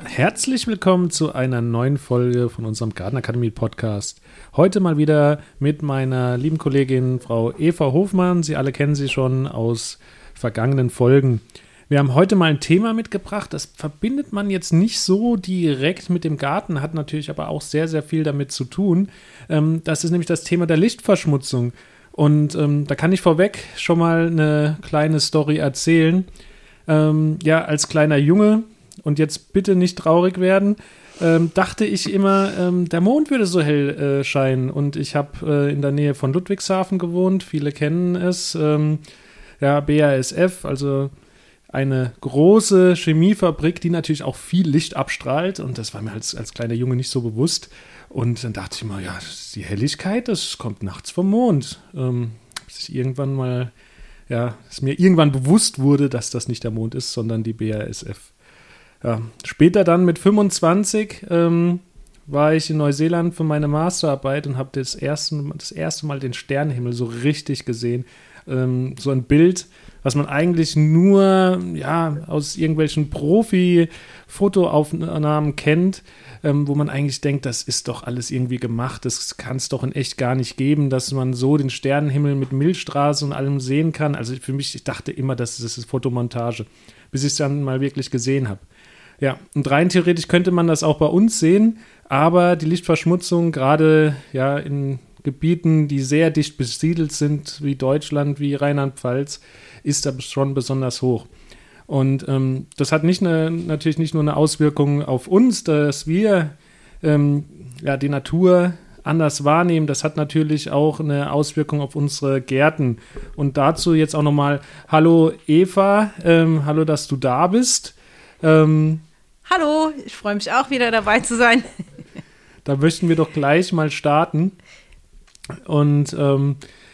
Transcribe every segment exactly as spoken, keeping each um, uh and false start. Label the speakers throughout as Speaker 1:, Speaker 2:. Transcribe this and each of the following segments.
Speaker 1: Herzlich willkommen zu einer neuen Folge von unserem Gartenakademie Podcast. Heute mal wieder mit meiner lieben Kollegin Frau Eva Hofmann. Sie alle kennen sie schon aus vergangenen Folgen. Wir haben heute mal ein Thema mitgebracht, das verbindet man jetzt nicht so direkt mit dem Garten, hat natürlich aber auch sehr, sehr viel damit zu tun. Ähm, das ist nämlich das Thema der Lichtverschmutzung. Und ähm, da kann ich vorweg schon mal eine kleine Story erzählen. Ähm, ja, als kleiner Junge, und jetzt bitte nicht traurig werden, ähm, dachte ich immer, ähm, der Mond würde so hell äh, scheinen. Und ich habe äh, in der Nähe von Ludwigshafen gewohnt, viele kennen es. Ähm, ja, B A S F, also eine große Chemiefabrik, die natürlich auch viel Licht abstrahlt. Und das war mir als, als kleiner Junge nicht so bewusst. Und dann dachte ich mal, ja, die Helligkeit, das kommt nachts vom Mond. Ähm, bis ich irgendwann mal, ja, es mir irgendwann bewusst wurde, dass das nicht der Mond ist, sondern die B A S F. Ja, später dann mit fünfundzwanzig ähm, war ich in Neuseeland für meine Masterarbeit und habe das erste, das erste Mal den Sternenhimmel so richtig gesehen. Ähm, so ein Bild, was man eigentlich nur ja, aus irgendwelchen Profi-Fotoaufnahmen kennt, ähm, wo man eigentlich denkt, das ist doch alles irgendwie gemacht, das kann es doch in echt gar nicht geben, dass man so den Sternenhimmel mit Milchstraße und allem sehen kann. Also für mich, ich dachte immer, das ist Fotomontage, bis ich es dann mal wirklich gesehen habe. Ja, und rein theoretisch könnte man das auch bei uns sehen, aber die Lichtverschmutzung, gerade ja in Gebieten, die sehr dicht besiedelt sind, wie Deutschland, wie Rheinland-Pfalz, ist da schon besonders hoch. Und ähm, das hat nicht eine, natürlich nicht nur eine Auswirkung auf uns, dass wir ähm, ja, die Natur anders wahrnehmen, das hat natürlich auch eine Auswirkung auf unsere Gärten. Und dazu jetzt auch nochmal, hallo Eva, ähm, hallo, dass du da bist. Ähm,
Speaker 2: Hallo, ich freue mich auch wieder dabei zu sein.
Speaker 1: Da möchten wir doch gleich mal starten. Und ähm,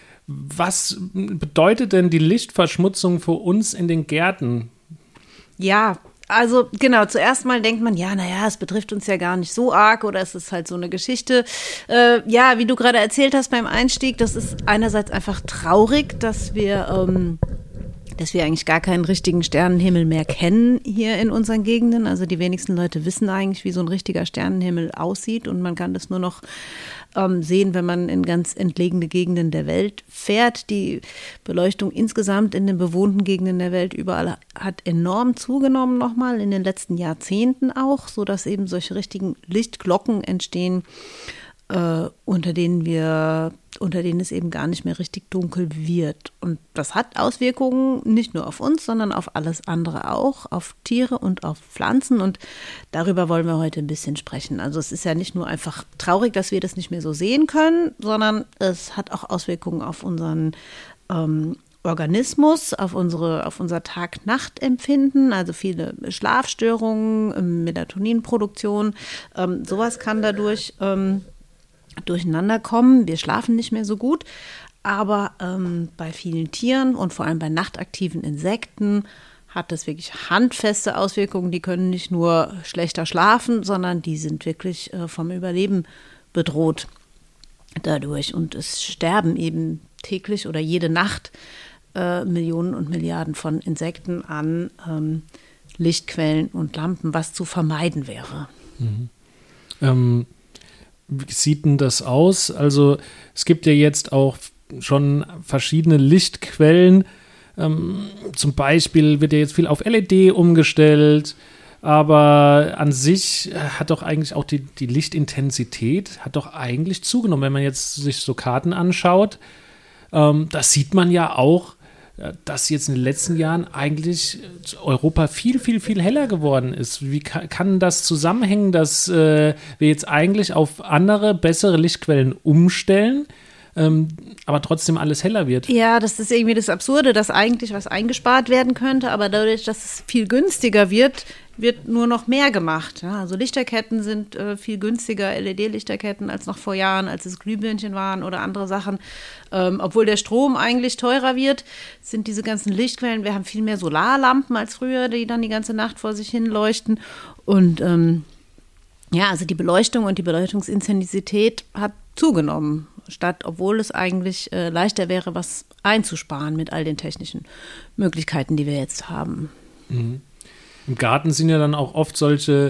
Speaker 1: was bedeutet denn die Lichtverschmutzung für uns in den Gärten?
Speaker 2: Ja, also genau, zuerst mal denkt man, ja, naja, es betrifft uns ja gar nicht so arg oder es ist halt so eine Geschichte. Äh, ja, wie du gerade erzählt hast beim Einstieg, das ist einerseits einfach traurig, dass wir... Ähm, dass wir eigentlich gar keinen richtigen Sternenhimmel mehr kennen hier in unseren Gegenden. Also die wenigsten Leute wissen eigentlich, wie so ein richtiger Sternenhimmel aussieht und man kann das nur noch ähm, sehen, wenn man in ganz entlegene Gegenden der Welt fährt. Die Beleuchtung insgesamt in den bewohnten Gegenden der Welt überall hat enorm zugenommen nochmal, in den letzten Jahrzehnten auch, sodass eben solche richtigen Lichtglocken entstehen, Äh, unter denen wir, unter denen es eben gar nicht mehr richtig dunkel wird. Und das hat Auswirkungen nicht nur auf uns, sondern auf alles andere auch, auf Tiere und auf Pflanzen. Und darüber wollen wir heute ein bisschen sprechen. Also es ist ja nicht nur einfach traurig, dass wir das nicht mehr so sehen können, sondern es hat auch Auswirkungen auf unseren ähm, Organismus, auf unsere, auf unser Tag-Nacht-Empfinden, also viele Schlafstörungen, Melatoninproduktion. Ähm, sowas kann dadurch ähm, durcheinander kommen. Wir schlafen nicht mehr so gut, aber ähm, bei vielen Tieren und vor allem bei nachtaktiven Insekten hat das wirklich handfeste Auswirkungen. Die können nicht nur schlechter schlafen, sondern die sind wirklich äh, vom Überleben bedroht dadurch. Und es sterben eben täglich oder jede Nacht äh, Millionen und Milliarden von Insekten an ähm, Lichtquellen und Lampen, was zu vermeiden wäre.
Speaker 1: Mhm. Ähm Wie sieht denn das aus? Also es gibt ja jetzt auch schon verschiedene Lichtquellen. Ähm, zum Beispiel wird ja jetzt viel auf L E D umgestellt, aber an sich hat doch eigentlich auch die, die Lichtintensität hat doch eigentlich zugenommen. Wenn man jetzt sich so Karten anschaut, ähm, das sieht man ja auch, dass jetzt in den letzten Jahren eigentlich Europa viel, viel, viel heller geworden ist. Wie kann, kann das zusammenhängen, dass äh, wir jetzt eigentlich auf andere, bessere Lichtquellen umstellen, ähm, aber trotzdem alles heller wird?
Speaker 2: Ja, das ist irgendwie das Absurde, dass eigentlich was eingespart werden könnte, aber dadurch, dass es viel günstiger wird, wird nur noch mehr gemacht. Ja, also Lichterketten sind äh, viel günstiger, L E D-Lichterketten als noch vor Jahren, als es Glühbirnchen waren oder andere Sachen. Ähm, obwohl der Strom eigentlich teurer wird, sind diese ganzen Lichtquellen, wir haben viel mehr Solarlampen als früher, die dann die ganze Nacht vor sich hin leuchten. Und ähm, ja, also die Beleuchtung und die Beleuchtungsintensität hat zugenommen, statt, obwohl es eigentlich äh, leichter wäre, was einzusparen mit all den technischen Möglichkeiten, die wir jetzt haben.
Speaker 1: Mhm. Im Garten sind ja dann auch oft solche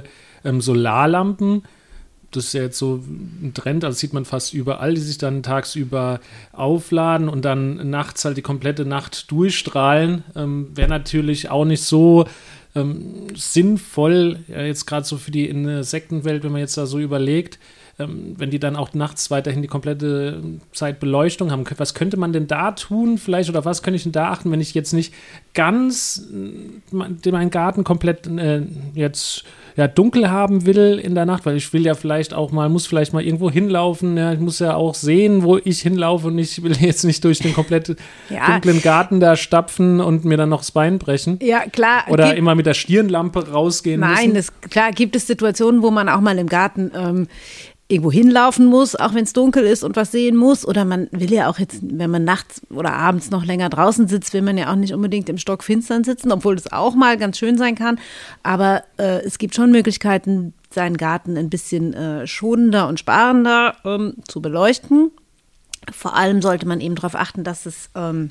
Speaker 1: ähm, Solarlampen. Das ist ja jetzt so ein Trend, also sieht man fast überall, die sich dann tagsüber aufladen und dann nachts halt die komplette Nacht durchstrahlen. Ähm, wäre natürlich auch nicht so ähm, sinnvoll, ja, jetzt gerade so für die Insektenwelt, wenn man jetzt da so überlegt, ähm, wenn die dann auch nachts weiterhin die komplette Zeit Beleuchtung haben. Was könnte man denn da tun vielleicht oder was könnte ich denn da achten, wenn ich jetzt nicht ganz äh, meinen Garten komplett äh, jetzt ja, dunkel haben will in der Nacht, weil ich will ja vielleicht auch mal, muss vielleicht mal irgendwo hinlaufen, ja, ich muss ja auch sehen, wo ich hinlaufe und ich will jetzt nicht durch den komplett ja. dunklen Garten da stapfen und mir dann noch das Bein brechen.
Speaker 2: Ja, klar.
Speaker 1: Oder
Speaker 2: gibt,
Speaker 1: immer mit der Stirnlampe rausgehen
Speaker 2: nein,
Speaker 1: müssen.
Speaker 2: Nein, klar gibt es Situationen, wo man auch mal im Garten ähm, irgendwo hinlaufen muss, auch wenn es dunkel ist und was sehen muss. Oder man will ja auch jetzt, wenn man nachts oder abends noch länger draußen sitzt, will man ja auch nicht unbedingt im Stockfinstern sitzen, obwohl das auch mal ganz schön sein kann. Aber äh, es gibt schon Möglichkeiten, seinen Garten ein bisschen äh, schonender und sparender ähm, zu beleuchten. Vor allem sollte man eben darauf achten, dass es ähm,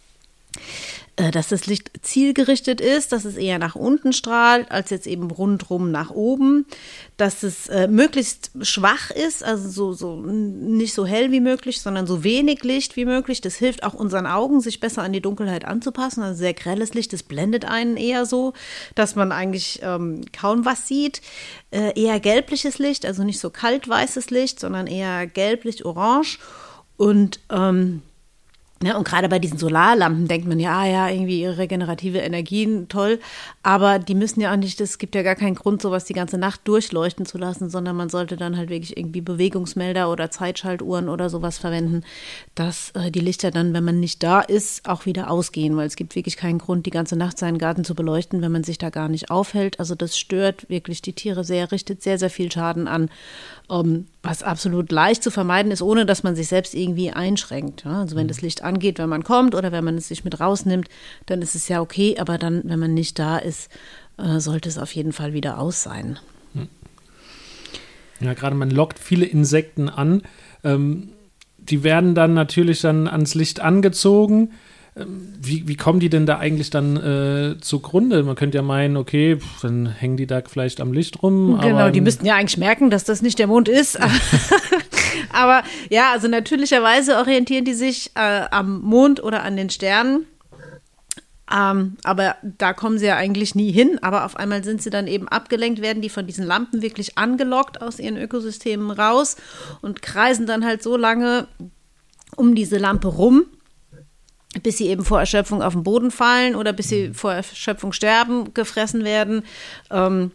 Speaker 2: dass das Licht zielgerichtet ist, dass es eher nach unten strahlt, als jetzt eben rundrum nach oben, dass es äh, möglichst schwach ist, also so, so nicht so hell wie möglich, sondern so wenig Licht wie möglich. Das hilft auch unseren Augen, sich besser an die Dunkelheit anzupassen. Also sehr grelles Licht, das blendet einen eher so, dass man eigentlich ähm, kaum was sieht. Äh, eher gelbliches Licht, also nicht so kaltweißes Licht, sondern eher gelblich-orange und ähm, Ja, und gerade bei diesen Solarlampen denkt man, ja, ja, irgendwie regenerative Energien, toll, aber die müssen ja auch nicht, es gibt ja gar keinen Grund, sowas die ganze Nacht durchleuchten zu lassen, sondern man sollte dann halt wirklich irgendwie Bewegungsmelder oder Zeitschaltuhren oder sowas verwenden, dass äh, die Lichter dann, wenn man nicht da ist, auch wieder ausgehen, weil es gibt wirklich keinen Grund, die ganze Nacht seinen Garten zu beleuchten, wenn man sich da gar nicht aufhält. Also das stört wirklich die Tiere sehr, richtet sehr, sehr viel Schaden an, um, was absolut leicht zu vermeiden ist, ohne dass man sich selbst irgendwie einschränkt. Ja? Also wenn das Licht angeht, wenn man kommt oder wenn man es sich mit rausnimmt, dann ist es ja okay, aber dann, wenn man nicht da ist, äh, sollte es auf jeden Fall wieder aus sein.
Speaker 1: Ja, gerade man lockt viele Insekten an. Ähm, die werden dann natürlich dann ans Licht angezogen. Ähm, wie, wie kommen die denn da eigentlich dann äh, zugrunde? Man könnte ja meinen, okay, pff, dann hängen die da vielleicht am Licht rum.
Speaker 2: Genau,
Speaker 1: aber,
Speaker 2: die müssten ja eigentlich merken, dass das nicht der Mond ist. Aber ja, also natürlicherweise orientieren die sich äh, am Mond oder an den Sternen. Ähm, aber da kommen sie ja eigentlich nie hin. Aber auf einmal sind sie dann eben abgelenkt, werden die von diesen Lampen wirklich angelockt aus ihren Ökosystemen raus und kreisen dann halt so lange um diese Lampe rum, bis sie eben vor Erschöpfung auf den Boden fallen oder bis sie vor Erschöpfung sterben, gefressen werden. Ähm,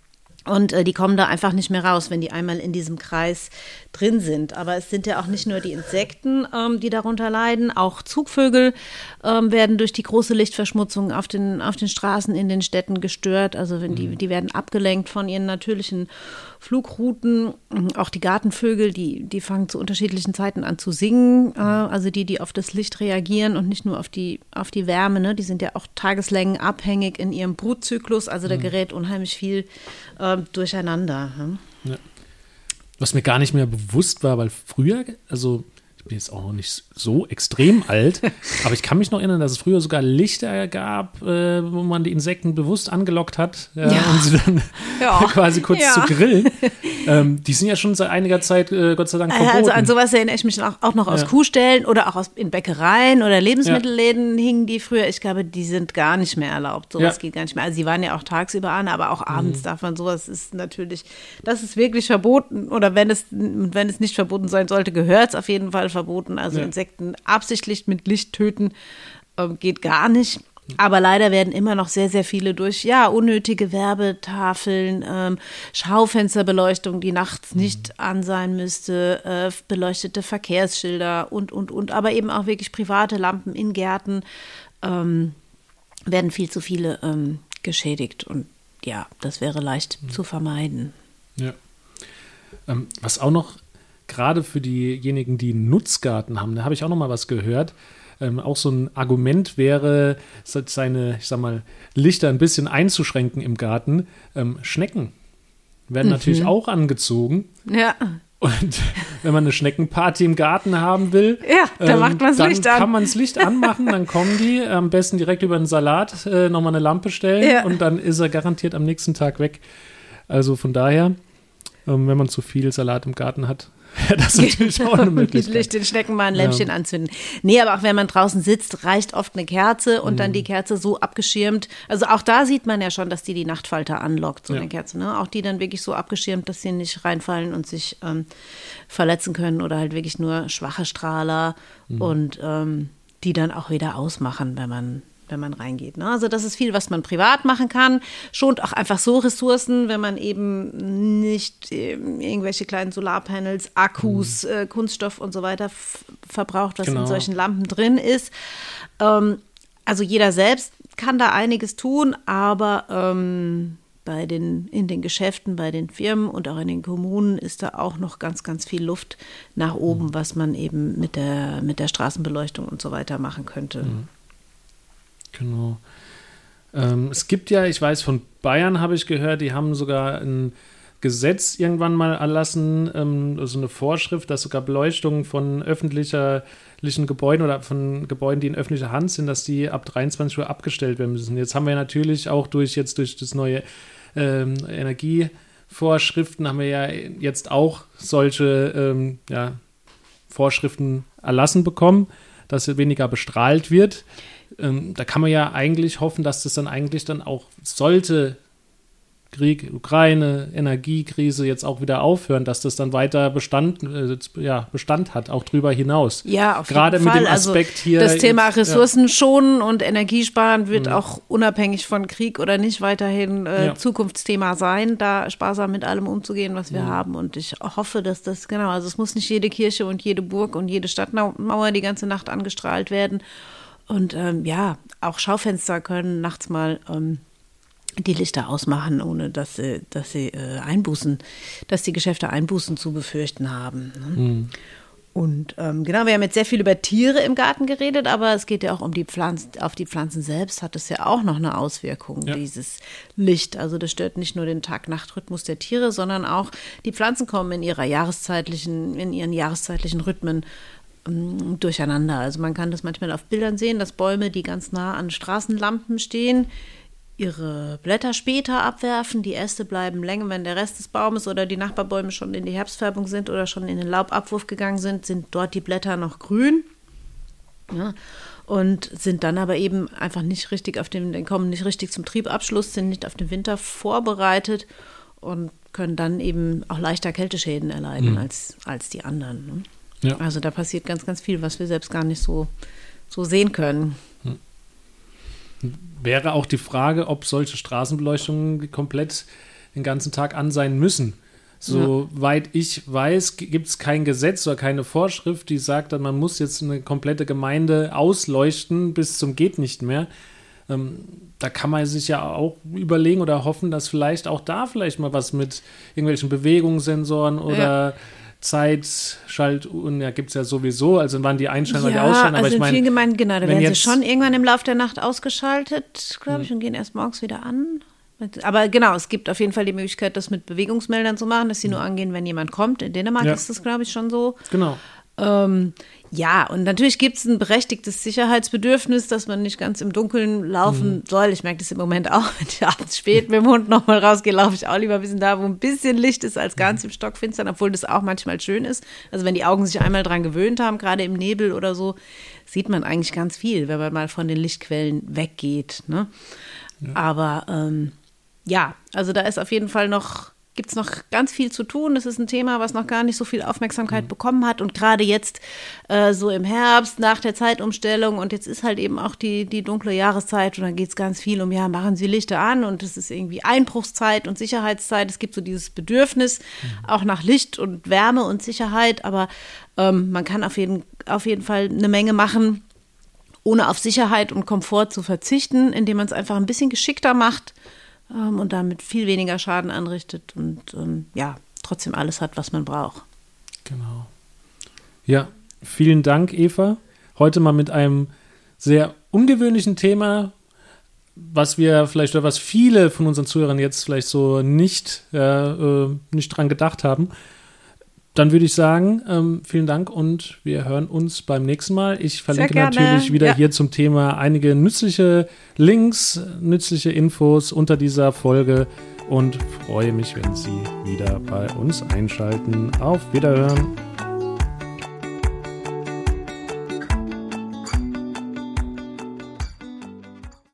Speaker 2: Und äh, die kommen da einfach nicht mehr raus, wenn die einmal in diesem Kreis drin sind. Aber es sind ja auch nicht nur die Insekten, ähm, die darunter leiden. Auch Zugvögel ähm, werden durch die große Lichtverschmutzung auf den, auf den Straßen in den Städten gestört. Also wenn die, die werden abgelenkt von ihren natürlichen Flugrouten. Auch die Gartenvögel, die, die fangen zu unterschiedlichen Zeiten an zu singen. Äh, also die, die auf das Licht reagieren und nicht nur auf die, auf die Wärme. Ne? Die sind ja auch Tageslängen abhängig in ihrem Brutzyklus. Also da gerät unheimlich viel äh, durcheinander. Hm?
Speaker 1: Ja. Was mir gar nicht mehr bewusst war, weil früher, also ich bin jetzt auch noch nicht so extrem alt, aber ich kann mich noch erinnern, dass es früher sogar Lichter gab, äh, wo man die Insekten bewusst angelockt hat, äh,
Speaker 2: ja.
Speaker 1: um sie dann
Speaker 2: ja.
Speaker 1: quasi kurz
Speaker 2: ja.
Speaker 1: zu grillen. Ähm, die sind ja schon seit einiger Zeit, äh, Gott sei Dank, verboten.
Speaker 2: Also an sowas erinnere ich mich auch, auch noch aus
Speaker 1: ja.
Speaker 2: Kuhställen oder auch aus, in Bäckereien oder Lebensmittelläden ja. hingen die früher. Ich glaube, die sind gar nicht mehr erlaubt. Sowas ja. geht gar nicht mehr. Also sie waren ja auch tagsüber an, aber auch abends mhm. darf man sowas. Ist natürlich, das ist wirklich verboten. Oder wenn es, wenn es nicht verboten sein sollte, gehört es auf jeden Fall verboten. Also ja. Insekten absichtlich mit Licht töten äh, geht gar nicht. Aber leider werden immer noch sehr, sehr viele durch ja unnötige Werbetafeln, ähm, Schaufensterbeleuchtung, die nachts nicht an sein müsste, äh, beleuchtete Verkehrsschilder und, und, und. Aber eben auch wirklich private Lampen in Gärten ähm, werden viel zu viele ähm, geschädigt. Und ja, das wäre leicht mhm. zu vermeiden.
Speaker 1: Ja. Ähm, was auch noch gerade für diejenigen, die einen Nutzgarten haben, da habe ich auch noch mal was gehört. Ähm, auch so ein Argument wäre, seine, ich sag mal, Lichter ein bisschen einzuschränken im Garten. Ähm, Schnecken werden mhm. natürlich auch angezogen.
Speaker 2: Ja.
Speaker 1: Und wenn man eine Schneckenparty im Garten haben will,
Speaker 2: ja, dann ähm, macht man das Licht an.
Speaker 1: Dann kann man das Licht anmachen, dann kommen die, am besten direkt über den Salat äh, nochmal eine Lampe stellen ja. und dann ist er garantiert am nächsten Tag weg. Also von daher, ähm, wenn man zu viel Salat im Garten hat, das ist natürlich auch eine Möglichkeit.
Speaker 2: Licht den Schnecken mal ein Lämpchen ja. anzünden. Nee, aber auch wenn man draußen sitzt, reicht oft eine Kerze und mhm. dann die Kerze so abgeschirmt. Also auch da sieht man ja schon, dass die die Nachtfalter anlockt, so ja. eine Kerze. Ne? Auch die dann wirklich so abgeschirmt, dass sie nicht reinfallen und sich ähm, verletzen können oder halt wirklich nur schwache Strahler mhm. und ähm, die dann auch wieder ausmachen, wenn man wenn man reingeht. Ne? Also das ist viel, was man privat machen kann. Schont auch einfach so Ressourcen, wenn man eben nicht äh, irgendwelche kleinen Solarpanels, Akkus, mhm. äh, Kunststoff und so weiter f- verbraucht, was genau. in solchen Lampen drin ist. Ähm, also jeder selbst kann da einiges tun, aber ähm, bei den, in den Geschäften, bei den Firmen und auch in den Kommunen ist da auch noch ganz, ganz viel Luft nach oben, mhm. was man eben mit der, mit der Straßenbeleuchtung und so weiter machen könnte.
Speaker 1: Mhm. Genau. Ähm, es gibt ja, ich weiß, von Bayern habe ich gehört, die haben sogar ein Gesetz irgendwann mal erlassen, ähm, also eine Vorschrift, dass sogar Beleuchtung von öffentlichen Gebäuden oder von Gebäuden, die in öffentlicher Hand sind, dass die ab dreiundzwanzig Uhr abgestellt werden müssen. Jetzt haben wir natürlich auch durch jetzt durch das neue ähm, Energievorschriften haben wir ja jetzt auch solche ähm, ja, Vorschriften erlassen bekommen, dass weniger bestrahlt wird. Ähm, da kann man ja eigentlich hoffen, dass das dann eigentlich dann auch sollte Krieg, Ukraine, Energiekrise jetzt auch wieder aufhören, dass das dann weiter Bestand, äh, ja, Bestand hat, auch drüber hinaus.
Speaker 2: Ja, auf
Speaker 1: Gerade
Speaker 2: jeden Fall.
Speaker 1: Gerade mit dem Aspekt
Speaker 2: also
Speaker 1: hier.
Speaker 2: Das Thema
Speaker 1: jetzt,
Speaker 2: Ressourcen
Speaker 1: ja.
Speaker 2: schonen und Energiesparen wird
Speaker 1: mhm.
Speaker 2: auch unabhängig von Krieg oder nicht weiterhin äh,
Speaker 1: ja.
Speaker 2: Zukunftsthema sein, da sparsam mit allem umzugehen, was wir mhm. haben. Und ich hoffe, dass das, genau, also es muss nicht jede Kirche und jede Burg und jede Stadtmauer die ganze Nacht angestrahlt werden. Und ähm, ja, auch Schaufenster können nachts mal ähm, die Lichter ausmachen, ohne dass sie, dass sie äh, Einbußen, dass die Geschäfte Einbußen zu befürchten haben. Ne? Mhm. Und ähm, genau, wir haben jetzt sehr viel über Tiere im Garten geredet, aber es geht ja auch um die Pflanzen, auf die Pflanzen selbst hat es ja auch noch eine Auswirkung, ja. dieses Licht. Also das stört nicht nur den Tag-Nacht-Rhythmus der Tiere, sondern auch die Pflanzen kommen in ihrer jahreszeitlichen, in ihren jahreszeitlichen Rhythmen ähm, durcheinander. Also man kann das manchmal auf Bildern sehen, dass Bäume, die ganz nah an Straßenlampen stehen, ihre Blätter später abwerfen, die Äste bleiben länger, wenn der Rest des Baumes oder die Nachbarbäume schon in die Herbstfärbung sind oder schon in den Laubabwurf gegangen sind, sind dort die Blätter noch grün, ja, und sind dann aber eben einfach nicht richtig auf den, kommen nicht richtig zum Triebabschluss, sind nicht auf den Winter vorbereitet und können dann eben auch leichter Kälteschäden erleiden mhm. als, als die anderen. Ne? Ja. Also da passiert ganz, ganz viel, was wir selbst gar nicht so, so sehen können.
Speaker 1: Mhm. Wäre auch die Frage, ob solche Straßenbeleuchtungen komplett den ganzen Tag an sein müssen. Soweit ja. ich weiß, gibt es kein Gesetz oder keine Vorschrift, die sagt, man muss jetzt eine komplette Gemeinde ausleuchten bis zum geht nicht mehr. Ähm, da kann man sich ja auch überlegen oder hoffen, dass vielleicht auch da vielleicht mal was mit irgendwelchen Bewegungssensoren oder ja. Zeitschaltuhren, ja, gibt es ja sowieso, also wann die einschalten, wann
Speaker 2: ja,
Speaker 1: die ausschalten. Aber
Speaker 2: also
Speaker 1: ich meine,
Speaker 2: in vielen Gemeinden, genau, da werden
Speaker 1: jetzt,
Speaker 2: sie schon irgendwann im Laufe der Nacht ausgeschaltet, glaube ich, hm. und gehen erst morgens wieder an. Aber genau, es gibt auf jeden Fall die Möglichkeit, das mit Bewegungsmeldern zu machen, dass sie hm. nur angehen, wenn jemand kommt. In Dänemark ja. ist das, glaube ich, schon so.
Speaker 1: Genau.
Speaker 2: Ähm, ja, und natürlich gibt es ein berechtigtes Sicherheitsbedürfnis, dass man nicht ganz im Dunkeln laufen mhm. soll. Ich merke das im Moment auch, wenn ich abends spät mit dem Hund nochmal rausgehe, laufe ich auch lieber ein bisschen da, wo ein bisschen Licht ist, als ganz im Stockfinstern, obwohl das auch manchmal schön ist. Also wenn die Augen sich einmal dran gewöhnt haben, gerade im Nebel oder so, sieht man eigentlich ganz viel, wenn man mal von den Lichtquellen weggeht. Ne? Ja. Aber ähm, ja, also da ist auf jeden Fall noch gibt es noch ganz viel zu tun. Das ist ein Thema, was noch gar nicht so viel Aufmerksamkeit mhm. bekommen hat. Und gerade jetzt äh, so im Herbst, nach der Zeitumstellung, und jetzt ist halt eben auch die, die dunkle Jahreszeit und dann geht es ganz viel um, ja, machen Sie Lichter an und es ist irgendwie Einbruchszeit und Sicherheitszeit. Es gibt so dieses Bedürfnis mhm. auch nach Licht und Wärme und Sicherheit, aber ähm, man kann auf jeden, auf jeden Fall eine Menge machen, ohne auf Sicherheit und Komfort zu verzichten, indem man es einfach ein bisschen geschickter macht und damit viel weniger Schaden anrichtet und ähm, ja, trotzdem alles hat, was man braucht.
Speaker 1: Genau. Ja, vielen Dank, Eva. Heute mal mit einem sehr ungewöhnlichen Thema, was wir vielleicht oder was viele von unseren Zuhörern jetzt vielleicht so nicht, äh, nicht dran gedacht haben. Dann würde ich sagen, ähm, vielen Dank und wir hören uns beim nächsten Mal. Ich verlinke natürlich wieder ja. hier zum Thema einige nützliche Links, nützliche Infos unter dieser Folge und freue mich, wenn Sie wieder bei uns einschalten. Auf Wiederhören!